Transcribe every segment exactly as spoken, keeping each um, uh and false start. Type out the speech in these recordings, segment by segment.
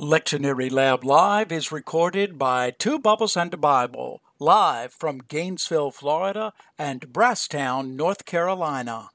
Lectionary Lab Live is recorded by Two Bubbles and a Bible, live from Gainesville, Florida, and Brasstown, North Carolina.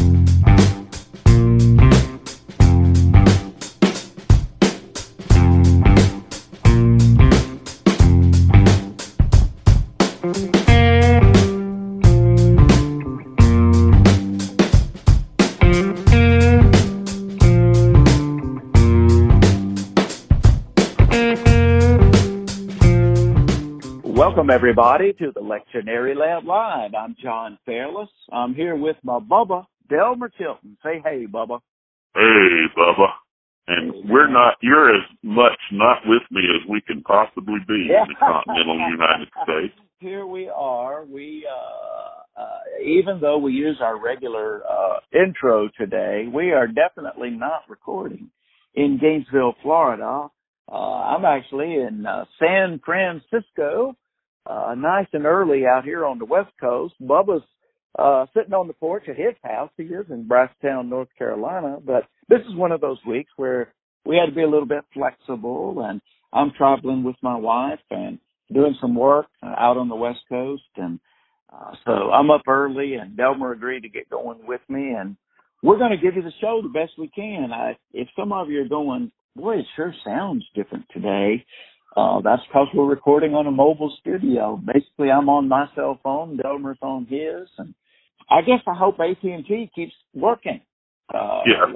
Welcome, everybody, to the Lectionary Lab Live. I'm John Fairless. I'm here with my Bubba, Delmer Chilton. Say hey, Bubba. Hey, Bubba. And we're not, you're as much not with me as we can possibly be Yeah. in the continental United States. Here we are. We, uh, uh, even though we use our regular uh, intro today, we are definitely not recording in Gainesville, Florida. Uh, I'm actually in uh, San Francisco. Uh, nice and early out here on the West Coast. Bubba's uh, sitting on the porch at his house. He is in Brasstown, North Carolina. But this is one of those weeks where we had to be a little bit flexible, and I'm traveling with my wife and doing some work uh, out on the West Coast. And uh, so I'm up early, and Delmer agreed to get going with me, and we're going to give you the show the best we can. I, if some of you are going, boy, it sure sounds different today. Uh, that's because we're recording on a mobile studio. Basically, I'm on my cell phone, Delmer's on his, and I guess I hope A T and T keeps working. Uh, Yeah.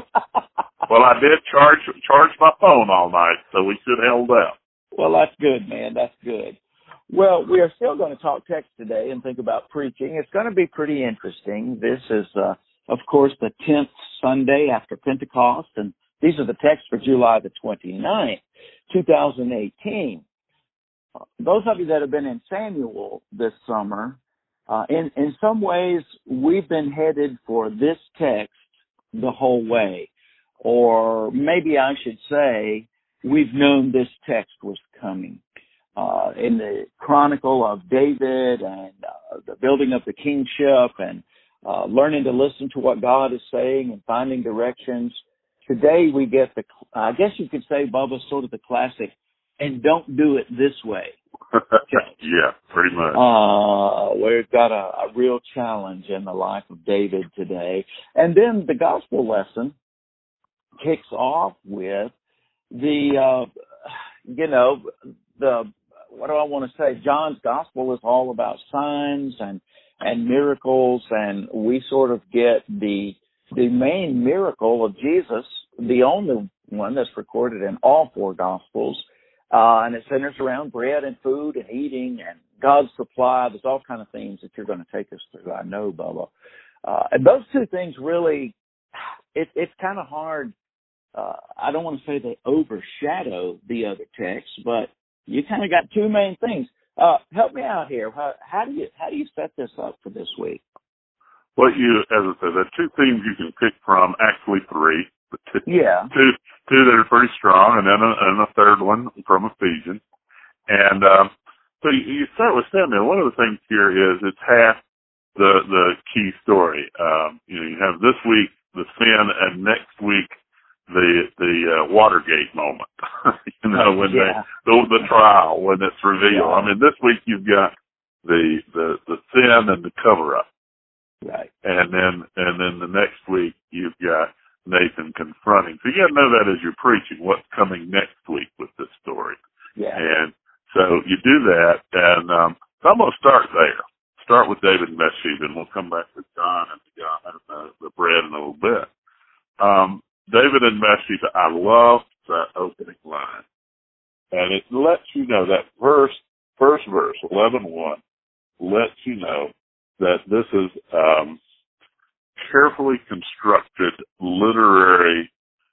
Well, I did charge charge my phone all night, so we should held up. Well, that's good, man. That's good. Well, we are still going to talk text today and think about preaching. It's going to be pretty interesting. This is, uh, of course, the tenth Sunday after Pentecost, and these are the texts for July the twenty-ninth, two thousand eighteen. Those of you that have been in Samuel this summer, uh, in, in some ways, we've been headed for this text the whole way. Or maybe I should say, we've known this text was coming. Uh, in the chronicle of David and uh, the building of the kingship and uh, learning to listen to what God is saying and finding directions, today we get the, I guess you could say, Bubba, sort of the classic, and don't do it this way. Yeah, pretty much. Uh, we've got a, a real challenge in the life of David today. And then the gospel lesson kicks off with the, uh, you know, the, what do I want to say? John's gospel is all about signs and, and miracles, and we sort of get the, the main miracle of Jesus, the only one that's recorded in all four Gospels, uh, and it centers around bread and food and eating and God's supply. There's all kind of themes that you're going to take us through, I know, Bubba. Uh, and those two things really, it, it's kind of hard. Uh, I don't want to say they overshadow the other texts, but you kind of got two main things. Uh, help me out here. How, how do you how do you set this up for this week? Well, you, as I said, there are two themes you can pick from, actually three. But two, Yeah. two, two that are pretty strong, and then a, and a third one from Ephesians. And um, so you, you start with Samuel. One of the things here is it's half the the key story. Um, you know, you have this week the sin, and next week the the uh, Watergate moment. you know, when yeah. they the, the trial when it's revealed. Yeah. I mean, this week you've got the the the sin and the cover up. Right. And then, and then the next week you've got Nathan confronting. So you got to know that as you're preaching, what's coming next week with this story. Yeah. And so you do that, and um, so I'm going to start there. Start with David and Bathsheba, and we'll come back to John and the, uh, the bread in a little bit. Um, David and Bathsheba, I love that opening line. And it lets you know that verse, first verse, eleven one, lets you know that this is um, carefully constructed literary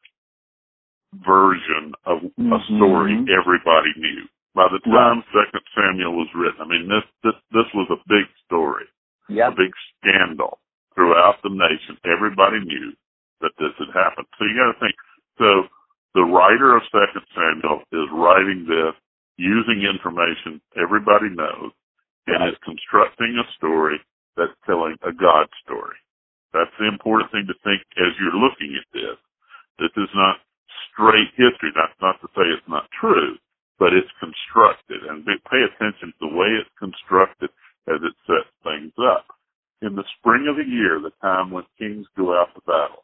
version of mm-hmm. a story everybody knew. By the time right. Second Samuel was written, I mean, this this this was a big story, yep. a big scandal throughout the nation. Everybody knew that this had happened. So you got to think. So the writer of Second Samuel is writing this using information everybody knows, and right. is constructing a story that's telling a God story. That's the important thing to think as you're looking at this. This is not straight history. That's not to say it's not true, but it's constructed, and pay attention to the way it's constructed as it sets things up. In the spring of the year, the time when kings go out to battle,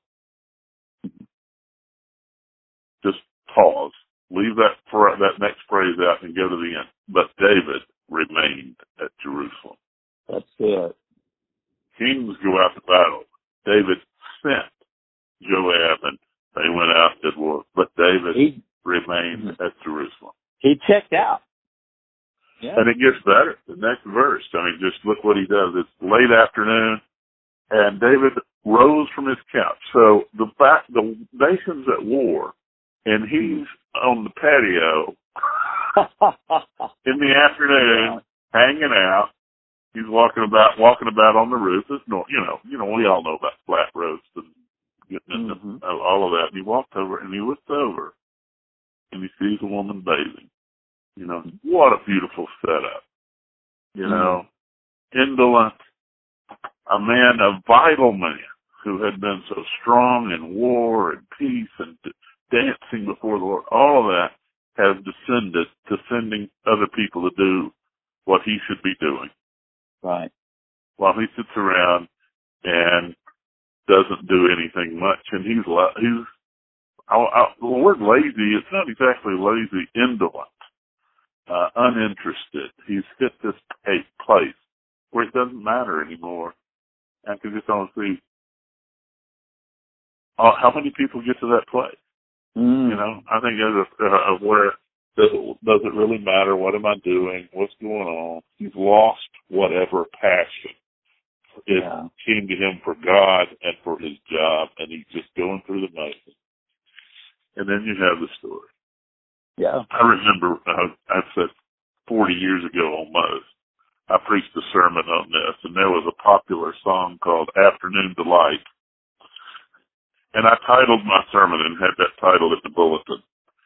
just pause, leave that for that next phrase out and go to the end. But David remained at Jerusalem. That's it. Kings go out to battle. David sent Joab, and they went out to war. But David he, remained mm-hmm. at Jerusalem. He checked out. Yeah. And it gets better. The next verse, I mean, just look what he does. It's late afternoon, and David rose from his couch. So the back, the nation's at war, and he's on the patio in the afternoon, yeah. hanging out. He's walking about, walking about on the roof. It's no, you know, you know, we all know about flat roofs and getting into mm-hmm. all of that. And he walked over, and he looked over, and he sees a woman bathing. You know, what a beautiful setup. You mm-hmm. know, indolent, a man, a vital man who had been so strong in war and peace and dancing before the Lord. All of that has descended to sending other people to do what he should be doing. Right. While he sits around and doesn't do anything much. And he's, he's I, I, the word lazy, it's not exactly lazy, indolent. Uh, uninterested. He's hit this place where it doesn't matter anymore. I can just only see uh, how many people get to that place. Mm. You know, I think as a, uh, of where does it, does it really matter? What am I doing? What's going on? He's lost whatever passion is yeah. came to him for God and for his job, and he's just going through the motions. And then you have the story. Yeah, I remember, uh, I said forty years ago almost, I preached a sermon on this, and there was a popular song called Afternoon Delight. And I titled my sermon and had that title in the bulletin.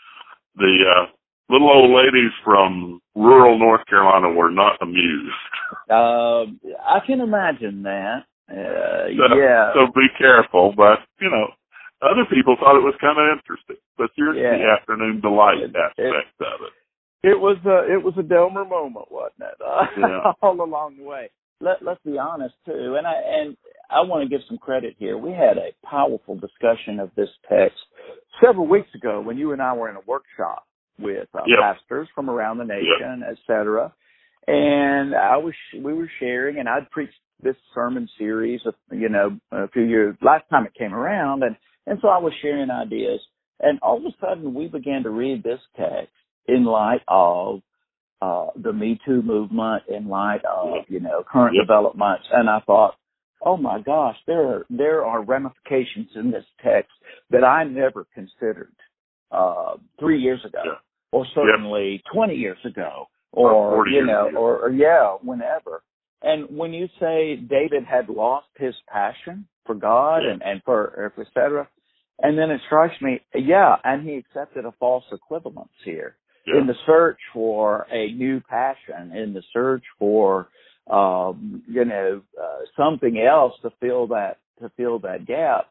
The uh, little old ladies from rural North Carolina were not amused. Uh, I can imagine that. Uh, so, yeah. So be careful, but, you know, other people thought it was kind of interesting, but here's yeah. the afternoon delight it, aspect it, of it. It was a it was a Delmer moment, wasn't it? Uh, yeah. all along the way. Let Let's be honest too, and I and I want to give some credit here. We had a powerful discussion of this text several weeks ago when you and I were in a workshop with uh, yep. pastors from around the nation, yep. et cetera. And I was we were sharing, and I'd preached this sermon series, you know, a few years last time it came around, and. And so I was sharing ideas, and all of a sudden we began to read this text in light of uh, the Me Too movement, in light of, you know, current yep. developments. And I thought, oh, my gosh, there are, there are ramifications in this text that I never considered uh, three years ago, yeah. or certainly yep. twenty years ago, or, or you know, or, or, yeah, whenever. And when you say David had lost his passion for God yeah. and, and for et cetera, and then it strikes me, yeah, and he accepted a false equivalence here yeah. in the search for a new passion, in the search for, um, you know, uh, something else to fill that to fill that gap.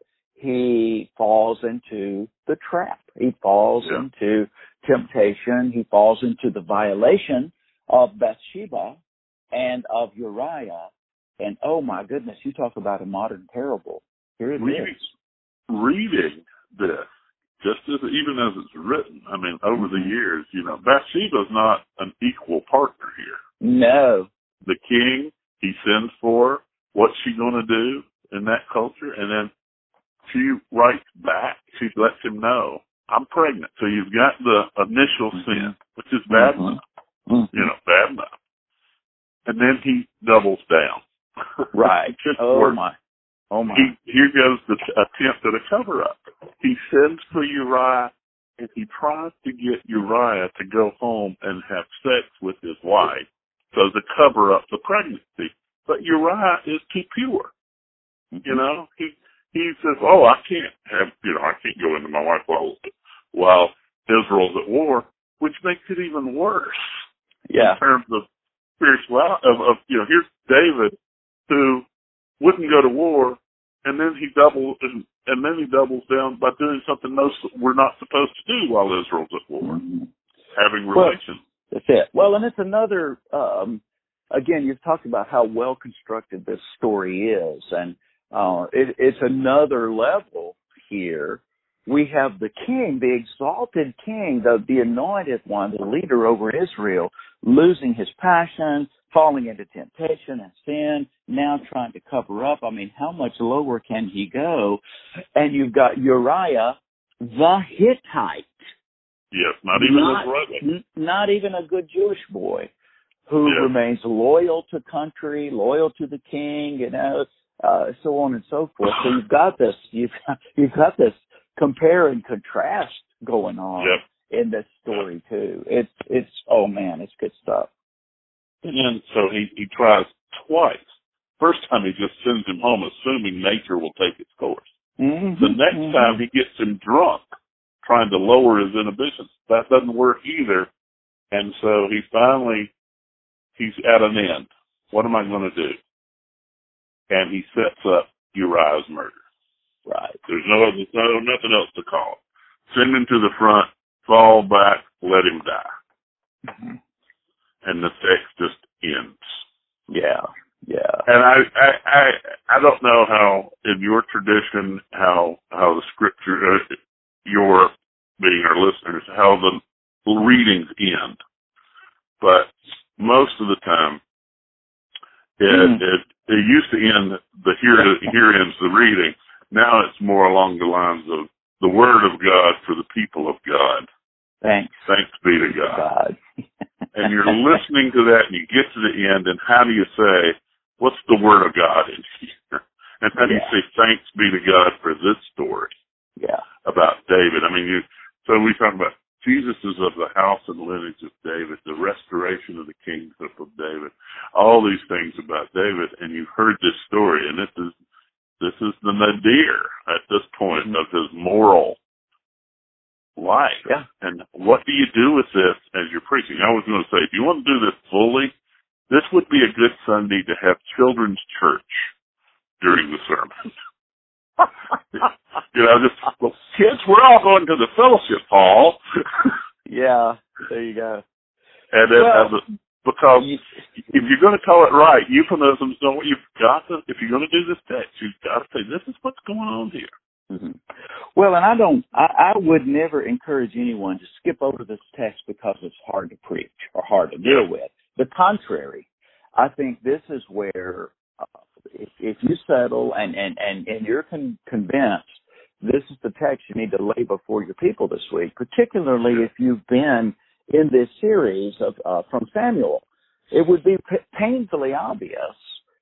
He falls into the trap. He falls yeah. into temptation. He falls into the violation of Bathsheba and of Uriah. And, oh, my goodness, you talk about a modern parable. Here it reading, is. Reading this, just as even as it's written, I mean, over the years, you know, Bathsheba's not an equal partner here. No. The king, he sends for her. What's she going to do in that culture? And then she writes back. She lets him know, I'm pregnant. So you've got the initial sin, which is bad mm-hmm. enough. Mm-hmm. You know, bad enough. And then he doubles down. Right. oh, works. my. Oh, my. He, here goes the attempt at a cover-up. He sends for Uriah, and he tries to get Uriah to go home and have sex with his wife, so to cover up the pregnancy. But Uriah is too pure. Mm-hmm. You know, he he says, "Oh, I can't have, you know, I can't go into my wife while while Israel's at war," which makes it even worse. Yeah. In terms of spirituality, of, of you know, here's David who wouldn't go to war, and then he doubles and and then he doubles down by doing something most we're not supposed to do while Israel's at war, Mm-hmm. having relations. Well, that's it. Well, and it's another, um, again, you've talked about how well constructed this story is, and uh, it, it's another level here. We have the king, the exalted king, the, the anointed one, the leader over Israel, losing his passion, falling into temptation and sin, now trying to cover up. I mean, how much lower can he go? And you've got Uriah, the Hittite. Yes, not even not, a brother. n- not even a good Jewish boy who Yes. remains loyal to country, loyal to the king, you know, uh, so on and so forth. So you've got this, you've got, you've got this compare and contrast going on Yep. in this story too. It's, it's, oh man, it's good stuff. And then, so he, he tries twice. First time he just sends him home, assuming nature will take its course. Mm-hmm. The next mm-hmm. time he gets him drunk, trying to lower his inhibitions. That doesn't work either. And so he finally, he's at an end. What am I going to do? And he sets up Uriah's murder. Right. There's no other, no, nothing else to call it. Send him to the front, fall back, let him die. Mm-hmm. And the text just ends. Yeah, yeah. And I, I, I, I don't know how in your tradition, how, how the scripture, uh, your being our listeners, how the readings end. But most of the time, it, mm. it, it used to end the here, here ends the reading. Now it's more along the lines of the word of God for the people of God. Thanks. Thanks be to God. God. And you're listening to that and you get to the end, and how do you say, what's the word of God in here? And how do yeah. you say thanks be to God for this story? Yeah. About David. I mean, you, so we talk about Jesus is of the house and lineage of David, the restoration of the kingship of David, all these things about David, and you've heard this story, and this is this is the nadir at this point mm-hmm. of his moral life. Yeah. And what do you do with this as you're preaching? I was going to say, if you want to do this fully, this would be a good Sunday to have children's church during the sermon. You know, just, well, kids, we're all going to the fellowship hall. Yeah, there you go. And then, well, as a, because if you're going to call it right, euphemisms don't, you've got to, if you're going to do this text, you've got to say, this is what's going on here. Mm-hmm. Well, and I don't, I, I would never encourage anyone to skip over this text because it's hard to preach or hard to deal yeah. with. The contrary, I think this is where, uh, if, if you settle and, and, and, and you're con- convinced this is the text you need to lay before your people this week, particularly if you've been in this series of uh, from Samuel, it would be p- painfully obvious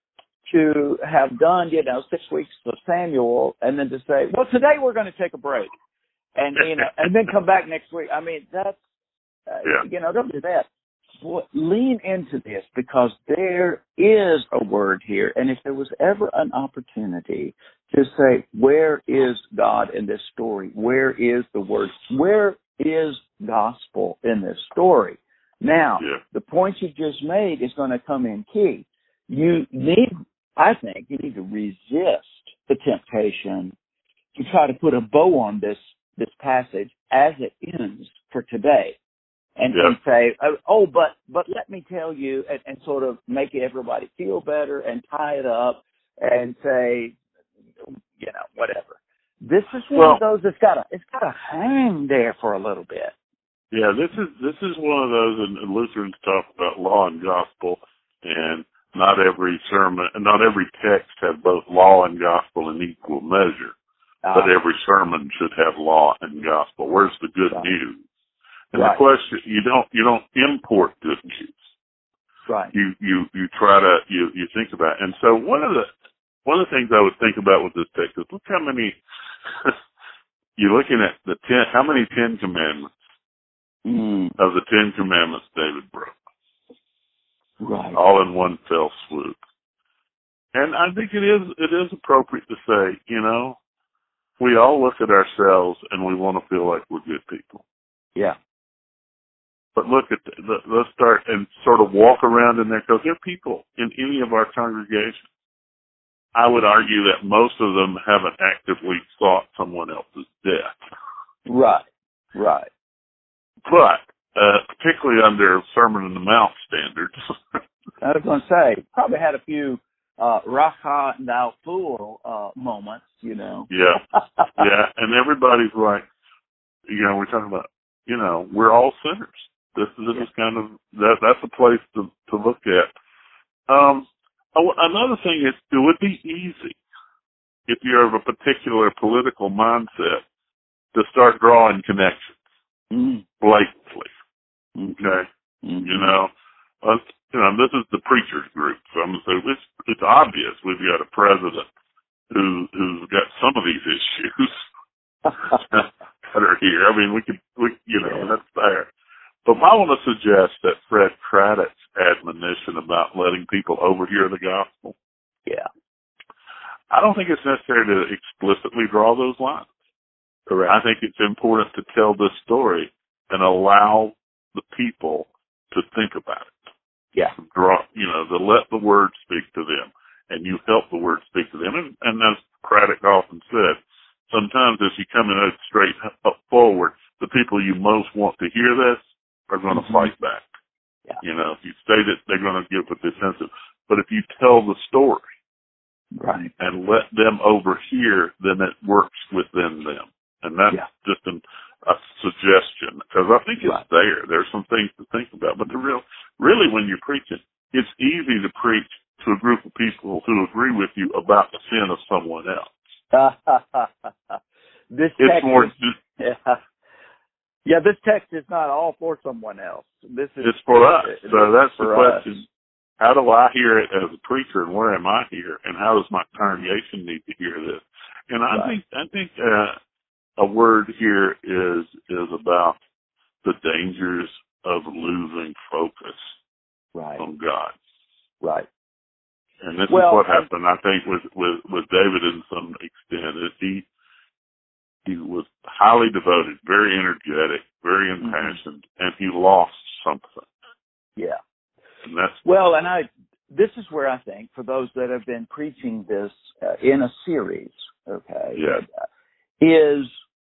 to have done, you know, six weeks of Samuel and then to say, well, today we're going to take a break and, you know, and then come back next week. I mean, that's, uh, yeah. you know, don't do that. Boy, lean into this because there is a word here. And if there was ever an opportunity to say, where is God in this story? Where is the word? Where is gospel in this story? Now, yeah. the point you just made is going to come in key. You need, I think, you need to resist the temptation to try to put a bow on this, this passage as it ends for today. And, yeah. and say, oh, but but let me tell you, and, and sort of make everybody feel better and tie it up and say, you know, whatever. This is one well, of those that's got to it's got to hang there for a little bit. Yeah, this is this is one of those, and Lutherans talk about law and gospel, and not every sermon, not every text have both law and gospel in equal measure, uh, but every sermon should have law and gospel. Where's the good right. news? And right. the question, you don't you don't import good news. Right. You you you try to you you think about it. And so one of the one of the things I would think about with this text is look how many you're looking at the ten how many Ten Commandments mm. of the Ten Commandments David broke. Right. All in one fell swoop. And I think it is it is appropriate to say, you know, we all look at ourselves and we want to feel like we're good people. Yeah. But look at the, the, let's start and sort of walk around in there because there are people in any of our congregations I would argue that most of them haven't actively sought someone else's death. Right, right. But, uh, particularly under Sermon on the Mount standards. I was going to say, probably had a few uh, Racha thou fool uh, moments, you know. Yeah, yeah, and everybody's like, you know, we're talking about, you know, we're all sinners. This, this yeah. is kind of, that. that's a place to, to look at. Um, oh, another thing is, it would be easy if you're of a particular political mindset to start drawing connections mm. blatantly. Mm-hmm. Okay, mm-hmm. you know, uh, you know, this is the preachers group, so I'm gonna say it's, it's obvious we've got a president who who's got some of these issues that are here. I mean, we could, we, you know, yeah. that's there. But I want to suggest that Fred Craddock's admonition about letting people overhear the gospel. Yeah. I don't think it's necessary to explicitly draw those lines. Correct. I think it's important to tell this story and allow the people to think about it. Yeah. Draw, you know, to let the word speak to them, and you help the word speak to them. And, and as Craddock often said, sometimes if you come in straight up forward, the people you most want to hear this are going to mm-hmm. fight back. Yeah. You know, if you state it, they're going to give it defensive. But if you tell the story, right, and let them overhear, then it works within them. And that's yeah. just an, a suggestion, because I think it's right. there. There's some things to think about. But the real, really, when you're preaching, it's easy to preach to a group of people who agree with you about the sin of someone else. this it's text more is, yeah. yeah, this text is not all for someone else. This is it's for us. It, so that's the us. question. How do I hear it as a preacher, and where am I here, and how does my congregation need to hear this? And I right. think I think uh, a word here is is about the dangers of losing focus right. on God. Right. And this well, is what happened, I think, with, with, with David in some extent. Is he he was highly devoted, very energetic, very impassioned, mm-hmm. and he lost something. Yeah. And that's well, and I this is where I think, for those that have been preaching this uh, in a series, okay, yeah. is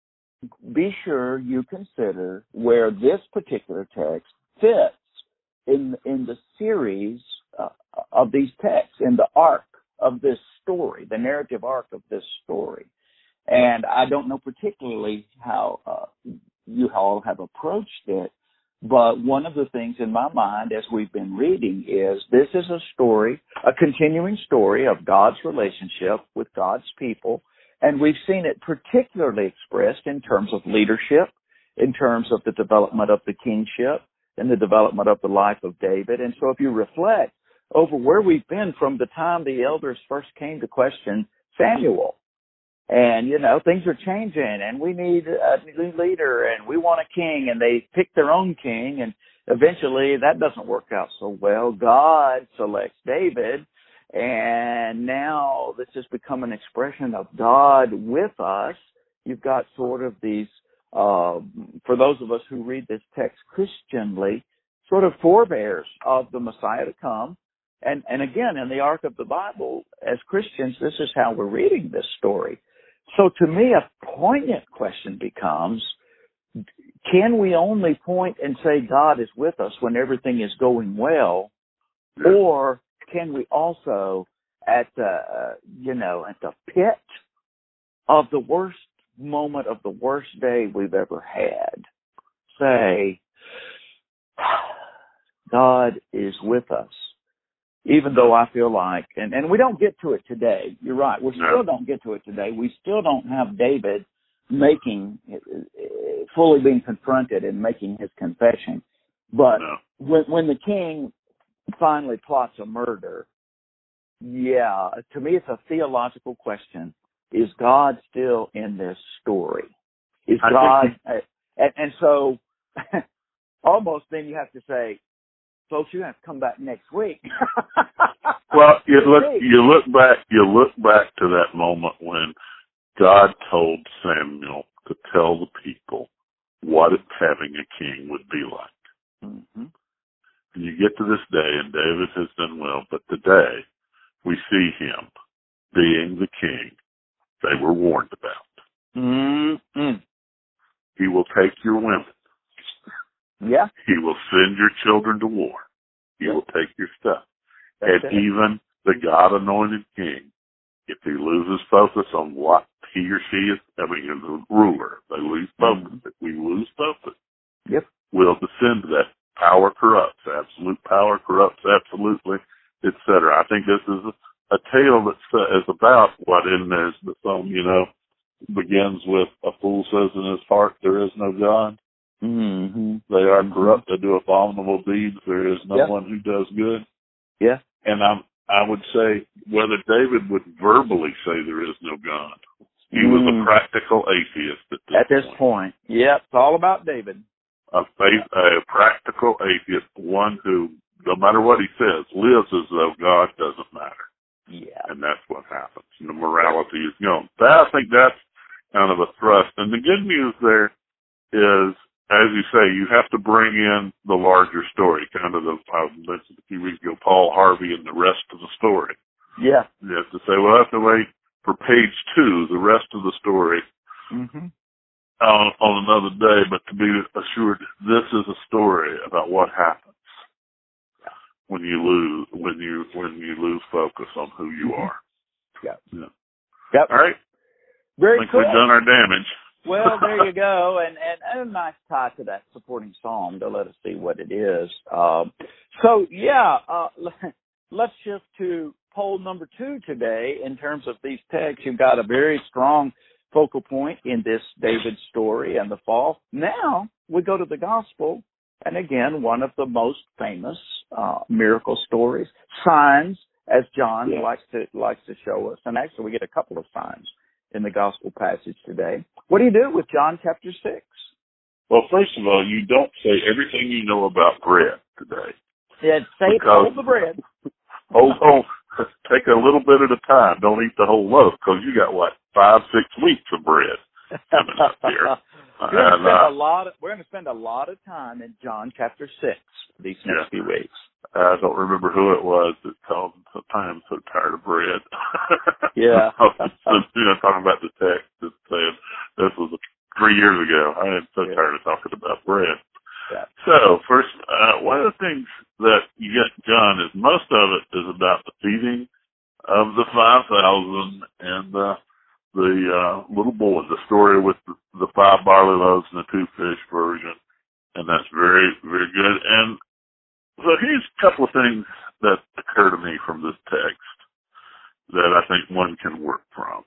be sure you consider where this particular text fits in in the series uh, of these texts, in the arc of this story, the narrative arc of this story. And I don't know particularly how uh, you all have approached it, but one of the things in my mind as we've been reading is this is a story, a continuing story of God's relationship with God's people. And we've seen it particularly expressed in terms of leadership, in terms of the development of the kingship, and the development of the life of David. And so if you reflect over where we've been from the time the elders first came to question Samuel, and, you know, things are changing, and we need a new leader, and we want a king, and they pick their own king, and eventually that doesn't work out so well. God selects David, and now this has become an expression of God with us. You've got sort of these, uh, for those of us who read this text Christianly, sort of forebears of the Messiah to come. And, and again, in the arc of the Bible, as Christians, this is how we're reading this story. So to me, a poignant question becomes, can we only point and say God is with us when everything is going well? Or can we also, at the, uh, you know, at the pit of the worst moment of the worst day we've ever had, say, God is with us? Even though I feel like, and, and we don't get to it today, you're right, we still don't get to it today. We still don't have David making, fully being confronted and making his confession. But no. when, when the king finally plots a murder, yeah, to me it's a theological question. Is God still in this story? Is I God, think- and, and so almost then you have to say, folks, you have to come back next week. Well, you look, you look back, you look back to that moment when God told Samuel to tell the people what having a king would be like. Mm-hmm. And you get to this day, and David has done well, but today we see him being the king they were warned about. Mm-hmm. He will take your women. Yeah. He will send your children to war. He Yep. will take your stuff. That's and it. even the God-anointed king, if he loses focus on what he or she is, I mean, as a ruler, they lose focus. Mm-hmm. If we lose focus, Yep. we'll descend to that power corrupts, absolute power corrupts absolutely, et cetera. I think this is a, a tale that uh, is about what in there's the song, you know, begins with, a fool says in his heart, there is no God. Mm-hmm. They are Mm-hmm. corrupt. They do abominable deeds. There is no Yep. one who does good. Yeah. And I'm, I would say whether David would verbally say there is no God, he mm. was a practical atheist at this, at this point. point. Yep. It's all about David. A faith, a practical atheist, one who, no matter what he says, lives as though God doesn't matter. Yeah. And that's what happens. And the morality is gone. That, I think that's kind of a thrust. And the good news there is, as you say, you have to bring in the larger story, kind of the, I mentioned a few weeks ago, Paul Harvey and the rest of the story. Yeah. You have to say, well, I have to wait for page two, the rest of the story, mm-hmm. on, on another day, but to be assured this is a story about what happens when you lose, when you, when you lose focus on who you mm-hmm. are. Yeah. Yeah. Yep. All right. Very I think cool. we've done our damage. Well, there you go, and, and and a nice tie to that supporting psalm to let us see what it is. Um, so, yeah, uh, let's shift to poll number two today in terms of these texts. You've got a very strong focal point in this David story and the fall. Now we go to the gospel, and again, one of the most famous uh, miracle stories, signs, as John yeah. likes to likes to show us. And actually, we get a couple of signs in the gospel passage today. What do you do with John chapter six? Well, first of all, you don't say everything you know about bread today. Yeah, say hold the bread. Hold on. Take a little bit at a time. Don't eat the whole loaf, because you got, what, five, six weeks of bread coming up here. We're going to spend uh, a lot of, we're going to spend a lot of time in John chapter six these next yeah. few weeks. I don't remember who it was that called sometimes so tired of bread. Yeah. so, you know, talking about the text that said this was three years ago. I am so yeah. tired of talking about bread. Yeah. So, first, uh, one of the things that you get, John, is most of it is about the feeding of the five thousand and the, the uh, little boy, the story with the, the five barley loaves and the two fish version. And that's very, very good. And so here's a couple of things that occur to me from this text that I think one can work from.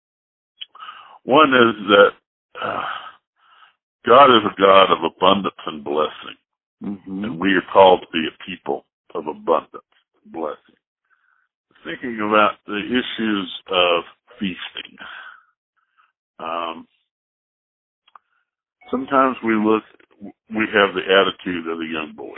One is that uh, God is a God of abundance and blessing. Mm-hmm. And we are called to be a people of abundance and blessing. Thinking about the issues of feasting. Um, sometimes we look, we have the attitude of the young boy,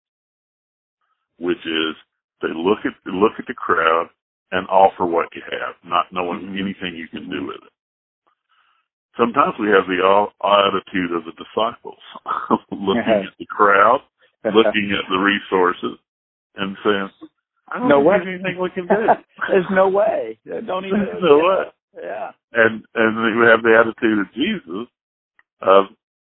which is they look at look at the crowd and offer what you have, not knowing mm-hmm. anything you can do with it. Sometimes we have the attitude of the disciples, looking at the crowd, looking at the resources, and saying, I don't no think way. there's anything we can do. There's no way. Don't even. There's no way. Yeah. And and we have the attitude of Jesus of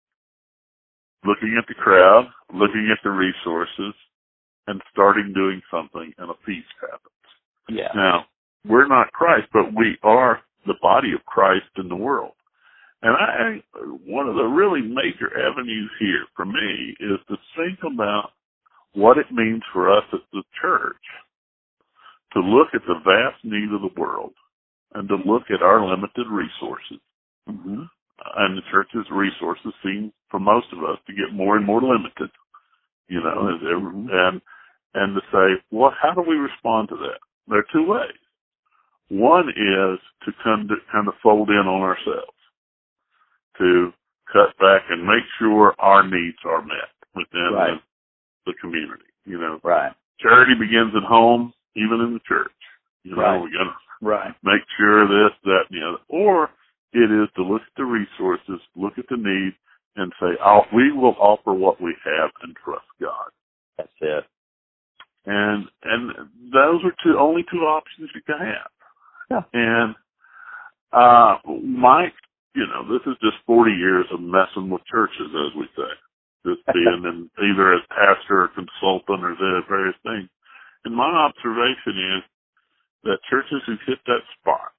looking at the crowd, looking at the resources, and starting doing something, and a feast happens. Yeah. Now, we're not Christ, but we are the body of Christ in the world. And I, one of the really major avenues here for me is to think about what it means for us as the church to look at the vast need of the world and to look at our limited resources. Mm-hmm. And the church's resources seem, for most of us, to get more and more limited, you know, as ever, and, and to say, well, how do we respond to that? There are two ways. One is to kind of, kind of fold in on ourselves, to cut back and make sure our needs are met within right. the, the community. You know, right. Charity begins at home, even in the church. You know, right. we got to right. make sure this, that, and the other. Or it is to look at the resources, look at the need, and say, oh, we will offer what we have and trust God. That's it. And and those are two only two options you can have. Yeah. And uh, my, you know, this is just forty years of messing with churches, as we say. Just being in either as pastor or consultant or the various things. And my observation is that churches who hit that spot,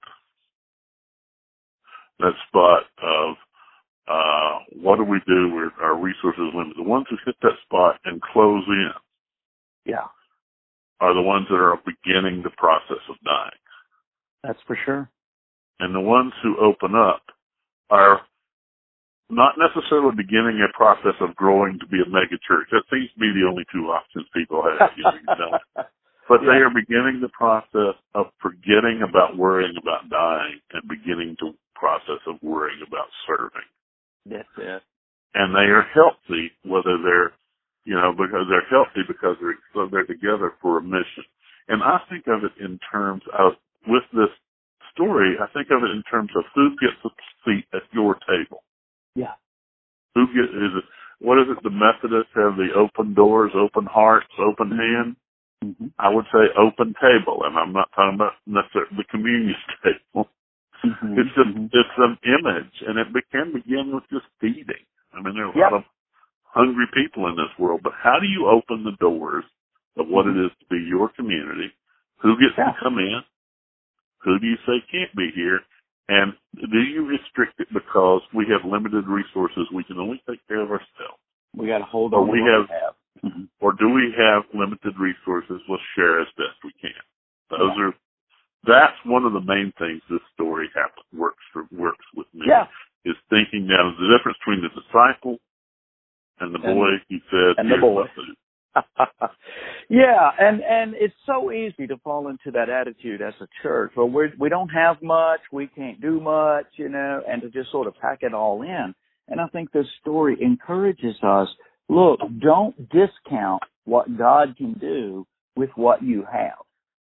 that spot of uh, what do we do with our resources limited, the ones who hit that spot and close in, yeah, are the ones that are beginning the process of dying. That's for sure. And the ones who open up are not necessarily beginning a process of growing to be a mega church. That seems to be the only two options people have. You know, you know. But yeah. They are beginning the process of forgetting about worrying about dying and beginning the process of worrying about serving. That's it. And they are healthy, whether they're, you know, because they're healthy because they're, so they're together for a mission. And I think of it in terms of, with this story, I think of it in terms of who gets a seat at your table. Yeah. Who gets, is it, what is it, the Methodists have the open doors, open hearts, open hands? Mm-hmm. I would say open table, and I'm not talking about necessarily the communion table. Mm-hmm. It's just, mm-hmm. it's an image, and it can begin with just feeding. I mean, there are a yep. lot of hungry people in this world, but how do you open the doors of what mm-hmm. it is to be your community? Who gets yeah. to come in? Who do you say can't be here? And do you restrict it because we have limited resources? We can only take care of ourselves. We got to hold on. Or we have, have. Mm-hmm. Or do we have limited resources? Let's share as best we can. Those yeah. are. That's one of the main things this story happens works for, works with me. Yeah. Is thinking down the difference between the disciple and the boy. And, he said, and the boy. Yeah, and and it's so easy to fall into that attitude as a church. Well, we we don't have much, we can't do much, you know, and to just sort of pack it all in. And I think this story encourages us. Look, don't discount what God can do with what you have.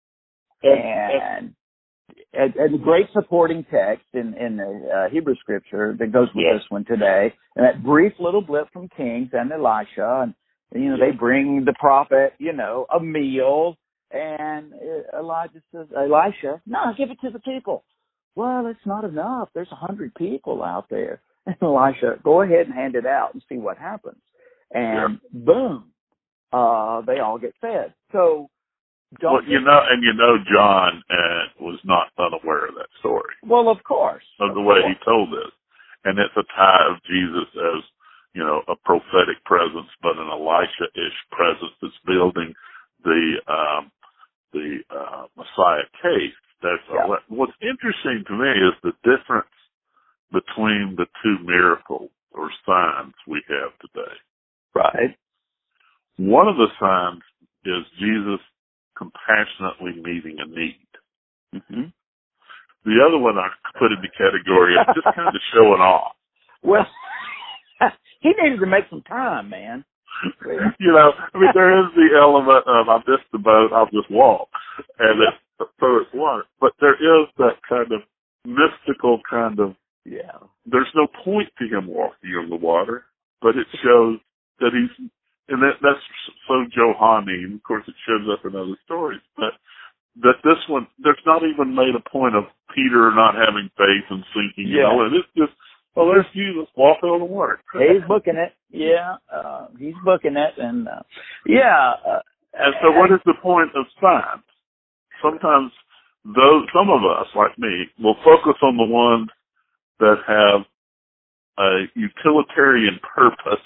And and, and the great supporting text in in the uh, Hebrew Scripture that goes with yes. this one today, and that brief little blip from Kings and Elisha, and you know, they bring the prophet, you know, a meal, and Elijah says, Elisha, no, give it to the people. Well, it's not enough. There's a hundred people out there. And Elisha, go ahead and hand it out and see what happens. And yeah. boom, uh, they all get fed. So, don't well, you know, and you know, John uh, was not unaware of that story. Well, of course. Of, of the way course. he told this. And it's a tie of Jesus as, you know, a prophetic presence, but an Elisha-ish presence that's building the um, the uh, Messiah case. That's yeah. a, what's interesting to me is the difference between the two miracles or signs we have today. Right. One of the signs is Jesus compassionately meeting a need. Mm-hmm. The other one I put in the category of just kind of showing off. Well. He needed to make some time, man. You know, I mean, there is the element of I missed the boat, I'll just walk, and it's so it's water. But there is that kind of mystical kind of. Yeah. There's no point to him walking on the water, but it shows that he's, and that that's so Johannine. Of course, it shows up in other stories, but that this one, there's not even made a point of Peter not having faith and sinking. You yeah. know, and it's just. Well, there's Jesus walking on the water. He's booking it. Yeah, uh, he's booking it, and uh, yeah. Uh, and so, what is the point of signs? Sometimes, those some of us, like me, will focus on the ones that have a utilitarian purpose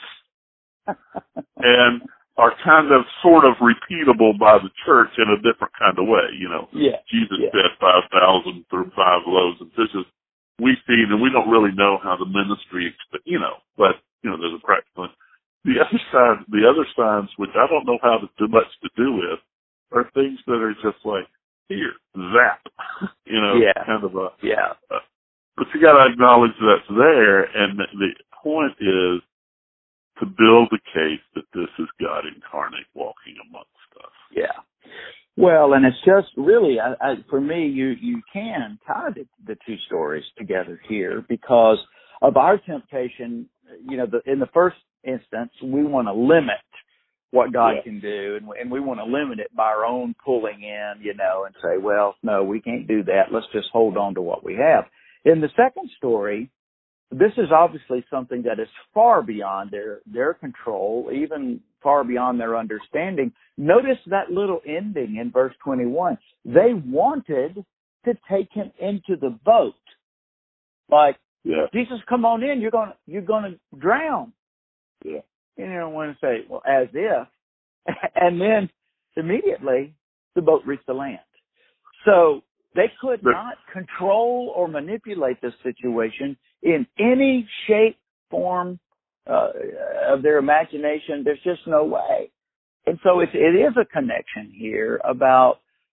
and are kind of sort of repeatable by the church in a different kind of way. You know, yeah. Jesus yeah. fed five thousand through five loaves and fishes. We feed, and we don't really know how the ministry, you know, but, you know, there's a practical. The other side, the other signs, which I don't know how to do much to do with, are things that are just like, here, zap, you know, yeah. kind of a, yeah. Uh, but you got to acknowledge that's there, and the, the point is to build the case that this is God incarnate walking amongst us. Yeah. Well, and it's just really, I, I, for me, you, you can tie the, the two stories together here because of our temptation. You know, the, in the first instance, we want to limit what God yeah. can do, and, and we want to limit it by our own pulling in, you know, and say, well, no, we can't do that. Let's just hold on to what we have. In the second story, this is obviously something that is far beyond their, their control, even far beyond their understanding. Notice that little ending in verse twenty-one. They wanted to take him into the boat. Like, yeah. Jesus, come on in. You're going to you're gonna drown. Yeah. And you don't want to say, well, as if. And then immediately the boat reached the land. So they could but, not control or manipulate the situation in any shape, form uh, of their imagination. There's just no way. And so it, it is a connection here about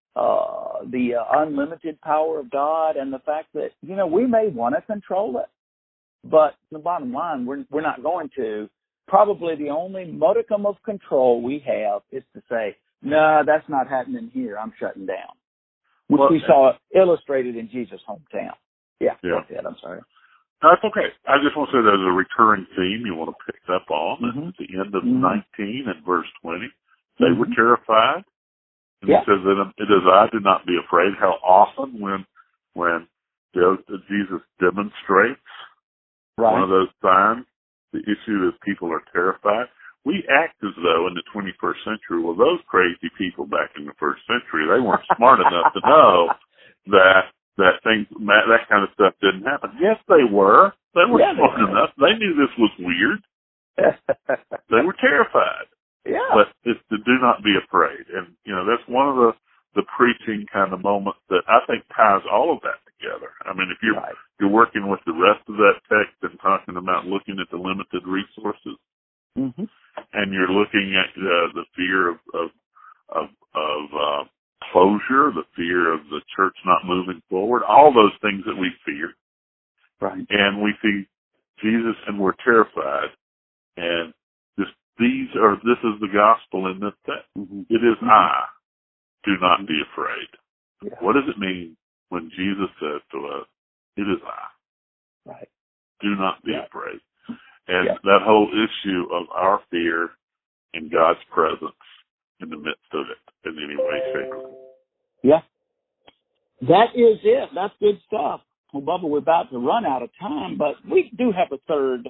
uh, the uh, unlimited power of God and the fact that, you know, we may want to control it, but the bottom line, we're, we're not going to. Probably the only modicum of control we have is to say, no, nah, that's not happening here. I'm shutting down. Which well, we saw illustrated in Jesus' hometown. Yeah, yeah. Go ahead, I'm sorry. That's okay. I just want to say there's a recurring theme you want to pick up on Mm-hmm. at the end of mm-hmm. nineteen and verse twenty. They mm-hmm. were terrified. And yeah. it says that it is I, do not be afraid. How often when when Jesus demonstrates right. one of those signs, the issue is people are terrified. We act as though in the twenty-first century, well, those crazy people back in the first century, they weren't smart enough to know that that things, that kind of stuff didn't happen. Yes, they were. They were yeah, smart they enough. They knew this was weird. They were terrified. Yeah. But it's to do not be afraid. And, you know, that's one of the, the preaching kind of moments that I think ties all of that together. I mean, if you're, right. you're working with the rest of that text and talking about looking at the limited resources, mm-hmm. and you're looking at uh, the fear of, of, of, of uh, closure, the fear of the church not moving forward, all those things that we fear. Right. And we see Jesus and we're terrified. And this, these are, this is the gospel in this text. Mm-hmm. It is mm-hmm. I. Do not be afraid. Yeah. What does it mean when Jesus says to us, it is I? Right. Do not be yeah. afraid. And yeah. that whole issue of our fear and God's presence in the midst of it in any way, shape, or form. Yeah. That is it. That's good stuff. Well, Bubba, we're about to run out of time, but we do have a third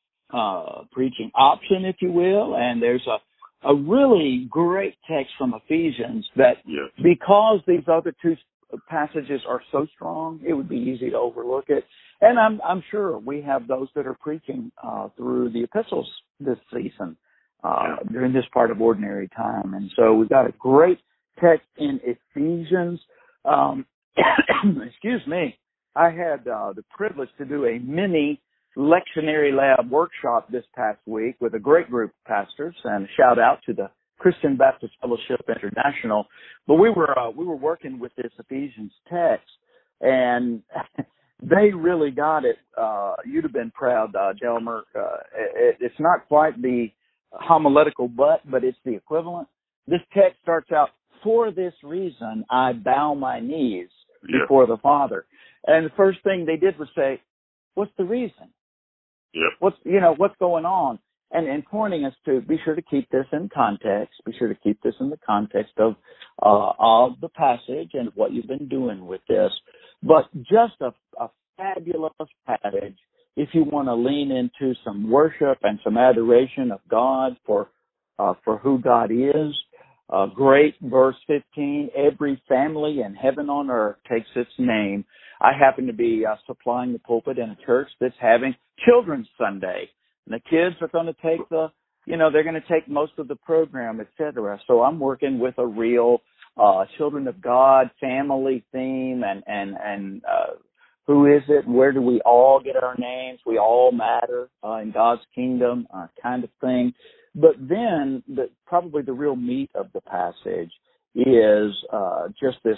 uh, preaching option, if you will, and there's a, a really great text from Ephesians that yes. because these other two passages are so strong, it would be easy to overlook it. And I'm, I'm sure we have those that are preaching uh, through the epistles this season uh, yeah. during this part of ordinary time. And so we've got a great text in Ephesians. Um, excuse me. I had uh, the privilege to do a mini lectionary lab workshop this past week with a great group of pastors, and a shout out to the Christian Baptist Fellowship International. But we were uh, we were working with this Ephesians text, and they really got it. Uh, you'd have been proud, uh, Delmer. Uh, it, it's not quite the homiletical but, but it's the equivalent. This text starts out, for this reason I bow my knees yeah. before the Father. And the first thing they did was say, what's the reason? Yep. What's, you know, what's going on? And, and pointing us to be sure to keep this in context, be sure to keep this in the context of, uh, of the passage and what you've been doing with this. But just a, a fabulous passage if you want to lean into some worship and some adoration of God for, uh, for who God is. Uh, great, verse fifteen, every family in heaven on earth takes its name. I happen to be uh, supplying the pulpit in a church that's having Children's Sunday. And the kids are going to take the, you know, they're going to take most of the program, et cetera. So I'm working with a real uh, Children of God family theme and, and, and uh, who is it? Where do we all get our names? We all matter uh, in God's kingdom uh, kind of thing. But then the, probably the real meat of the passage is uh, just this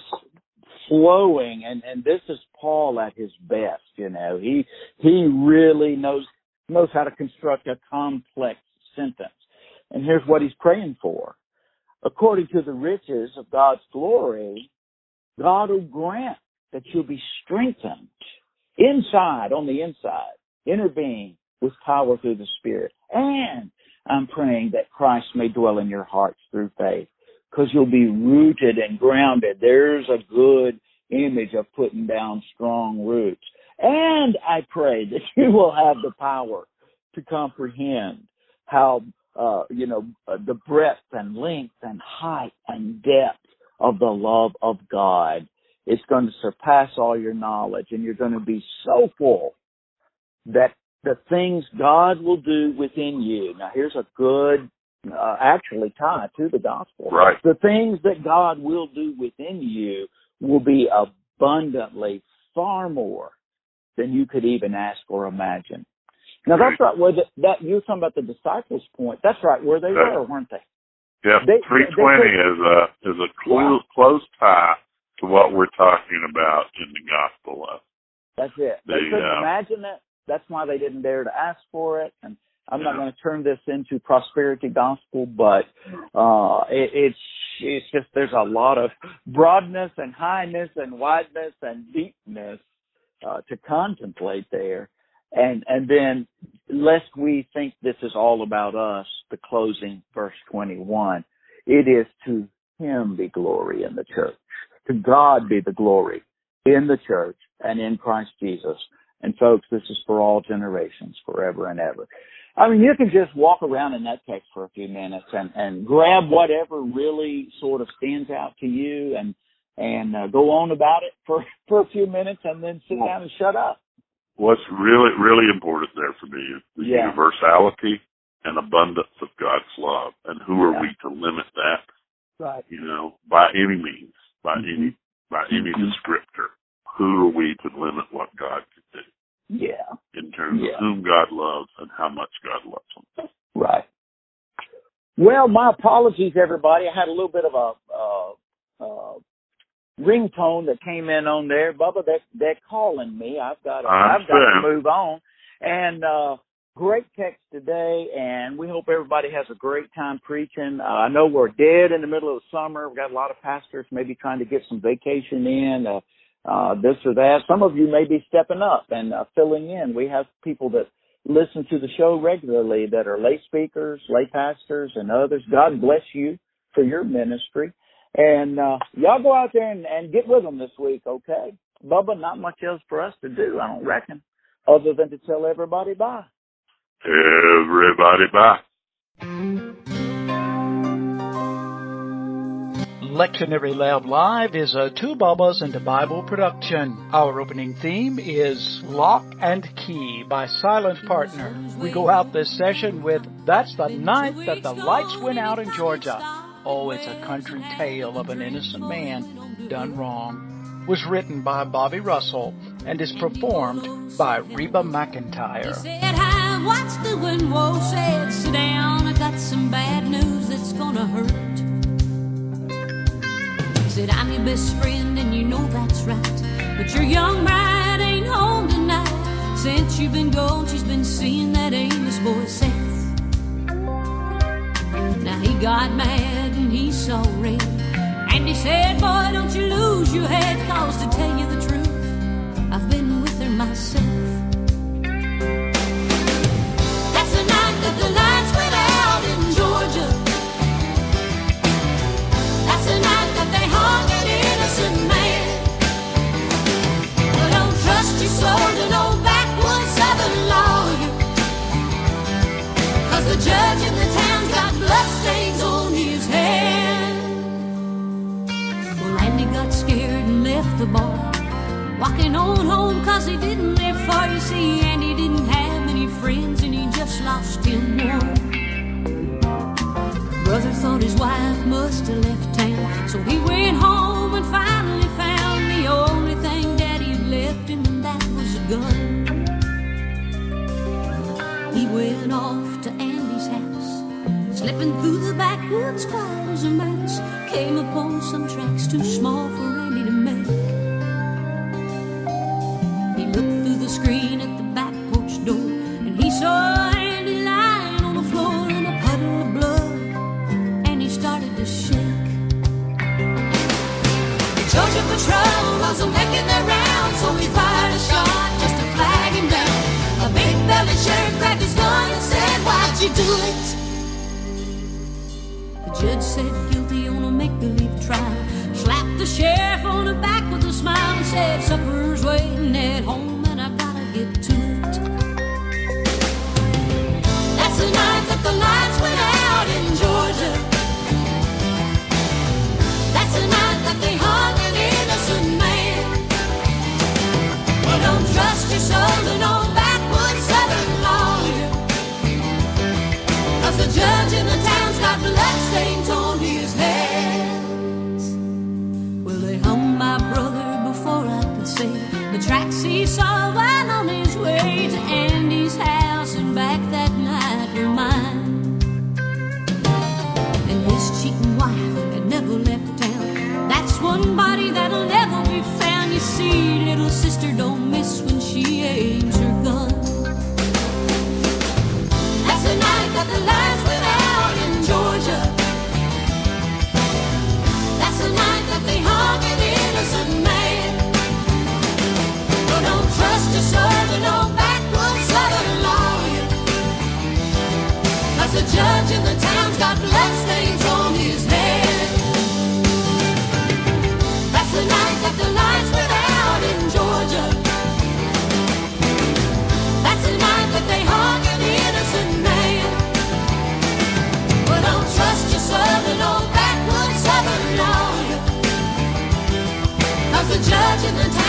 flowing, and, and this is Paul at his best, you know. He he really knows knows how to construct a complex sentence. And here's what he's praying for. According to the riches of God's glory, God will grant that you'll be strengthened inside, on the inside, inner being, with power through the Spirit, and I'm praying that Christ may dwell in your hearts through faith, because you'll be rooted and grounded. There's a good image of putting down strong roots. And I pray that you will have the power to comprehend how, uh, you know, uh, the breadth and length and height and depth of the love of God is going to surpass all your knowledge, and you're going to be so full that the things God will do within you. Now, here's a good, uh, actually tie to the gospel. Right. The things that God will do within you will be abundantly far more than you could even ask or imagine. Now, right. that's right where the, that you were talking about the disciples' point. That's right where they that, were, weren't they? Yeah, three twenty is a is a close, wow. close tie to what we're talking about in the gospel of. That's it. The, they couldn't uh, imagine it. That's why they didn't dare to ask for it. And I'm yeah. not going to turn this into prosperity gospel, but uh, it, it's it's just there's a lot of broadness and highness and wideness and deepness uh, to contemplate there. And and then, lest we think this is all about us, the closing verse twenty-one, it is to Him be glory in the church. To God be the glory in the church and in Christ Jesus. And folks, this is for all generations, forever and ever. I mean, you can just walk around in that text for a few minutes and, and grab whatever really sort of stands out to you and and uh, go on about it for, for a few minutes and then sit down and shut up. What's really, really important there for me is the yeah. universality and abundance of God's love. And who are yeah. we to limit that? Right. You know, by any means, by mm-hmm. any by any mm-hmm. descriptor. Who are we to limit what God can do? Yeah. In terms yeah. of whom God loves and how much God loves them. Right. Well, my apologies, everybody. I had a little bit of a uh, uh, ringtone that came in on there. Bubba, they're, they're calling me. I've got to, I've got to move on. And uh, great text today, and we hope everybody has a great time preaching. Uh, I know we're dead in the middle of the summer. We've got a lot of pastors maybe trying to get some vacation in, uh, uh, this or that. Some of you may be stepping up and uh, filling in. We have people that listen to the show regularly that are lay speakers, lay pastors, and others. God bless you for your ministry. And uh, y'all go out there and, and get with them this week, okay? Bubba, not much else for us to do, I don't reckon, other than to tell everybody bye. Everybody bye. Lectionary Lab Live is a Two Bubbas and a Bible production. Our opening theme is Lock and Key by Silent Partner. We go out this session with That's the Night That the Lights Went Out in Georgia. Oh, it's a country tale of an innocent man done wrong. Was written by Bobby Russell and is performed by Reba McEntire. He said, hi, what's doing? Whoa, said, sit down. I got some bad news that's gonna hurt. He said, I'm your best friend and you know that's right. But your young bride ain't home tonight. Since you've been gone, she's been seeing that Amos boy Seth. Now he got mad and he saw red, and he said, boy, don't you lose your head, cause to tell you the truth, I've been with her myself. That's the night that the lights went out in Georgia. That's the night that they hung an innocent man. But don't trust your soul to no backwoods southern lawyer, cause the judge in the town's got bloodstains on his hand. Well, Andy got scared and left the bar, walking on home cause he didn't live far. You see, Andy didn't have many friends and he just lost him one. Brother thought his wife must have left town, so he went home and finally found the only thing Daddy had left him, and that was a gun. He went off to Andy's house, slipping through the backwoods quiet as a mouse, came upon some tracks too small for Andy to make. He looked through the screen at the back porch door, and he saw Andy lying on the floor in a puddle of blood, and he started to shake. The Georgia patrol wasn't making their rounds, so he fired a shot just to flag him down. A big belly sheriff grabbed his gun and said, why'd you do it? The judge said guilty on a make-believe trial. Slapped the sheriff on the back with a smile and said, supper's waiting at home and I gotta get to it. That's the night that the lights went out in Georgia. That's the night that they hung an innocent man. Well, don't trust your soul to no backwoods southern lawyer, 'cause the judge in the town's got bloodstains on his hands. Well, they hung my brother before I could say the tracks he saw while on his way to Andy's house and back that night were mine. And his cheating wife had never left town. That's one body that'll never be found. You see, little sister don't miss when she aims her gun. That's the night that the lights went out in Georgia. That's the night that they hung an innocent man. Well, don't trust your soul to no backwoods southern lawyer, 'cause the judge in the town's got bloodstains on his head. That's the night that the lights went out in Georgia. That's the night that they hung an innocent man. Well, don't trust your southern old backwoods southern lawyer, 'cause the judge in the town